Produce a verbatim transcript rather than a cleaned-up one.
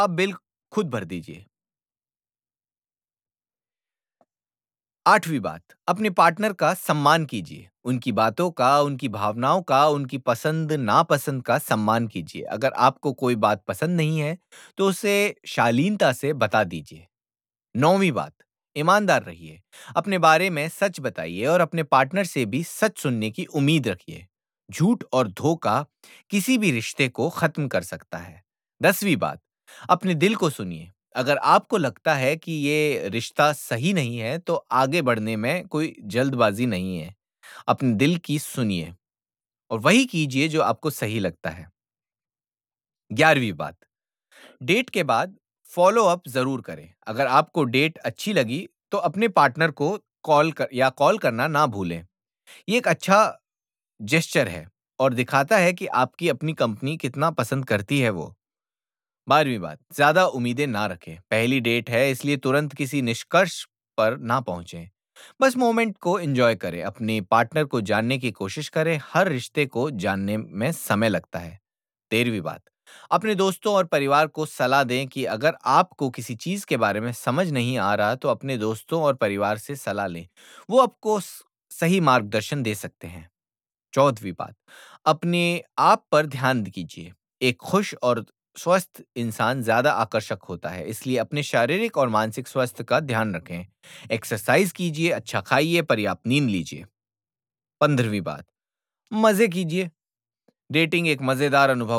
आप बिल खुद भर दीजिए। आठवीं बात, अपने पार्टनर का सम्मान कीजिए। उनकी बातों का, उनकी भावनाओं का, उनकी पसंद-नापसंद का सम्मान कीजिए। अगर आपको कोई बात पसंद नहीं है, तो उसे शालीनता से बता दीजिए। नौवीं बात, ईमानदार रहिए। अपने बारे में सच बताइए और अपने पार्टनर से भी सच सुनने की उम्मीद रखिए। झूठ और धोखा किसी भी रिश्ते को खत्म कर सकता है। दसवीं बात, अपने दिल को सुनिए। अगर आपको लगता है कि ये रिश्ता सही नहीं है, तो आगे बढ़ने में कोई जल्दबाजी नहीं है। अपने दिल की सुनिए और वही कीजिए जो आपको सही लगता है। ग्यारहवीं बात, डेट के बाद फॉलो अप ज़रूर करें। अगर आपको डेट अच्छी लगी, तो अपने पार्टनर को कॉल कर या कॉल करना ना भूलें। ये एक अच्छा जेस्चर है और दिखाता है कि आपकी अपनी कंपनी कितना पसंद करती है वो। बारहवीं बात, ज़्यादा उम्मीदें ना रखें। पहली डेट है, इसलिए तुरंत किसी निष्कर्ष पर ना पहुंचें। बस मोमेंट को एन्जॉय करें, अपने पार्टनर को जानने की कोशिश करें। हर रिश्ते को जानने में समय लगता है। तेरहवीं बात, अपने दोस्तों और परिवार को सलाह दें कि अगर आपको किसी चीज़ के बारे में समझ नहीं आ रहा, तो अपने दोस्तों और परिवार से सलाह लें। वो आपको स सही मार्गदर्शन दे सकते हैं। चौदहवीं बात, अपने आप पर ध्यान कीजिए। एक खुश और स्वस्थ इंसान ज़्यादा आकर्षक होता है, इसलिए अपने शारीरिक और मानसिक स्वास्थ्य का ध्यान रखें। एक्सरसाइज कीजिए, अच्छा खाइए, पर्याप्त नींद लीजिए। पंद्रहवीं बात, मज़े कीजिए। डेटिंग एक मज़ेदार अनुभव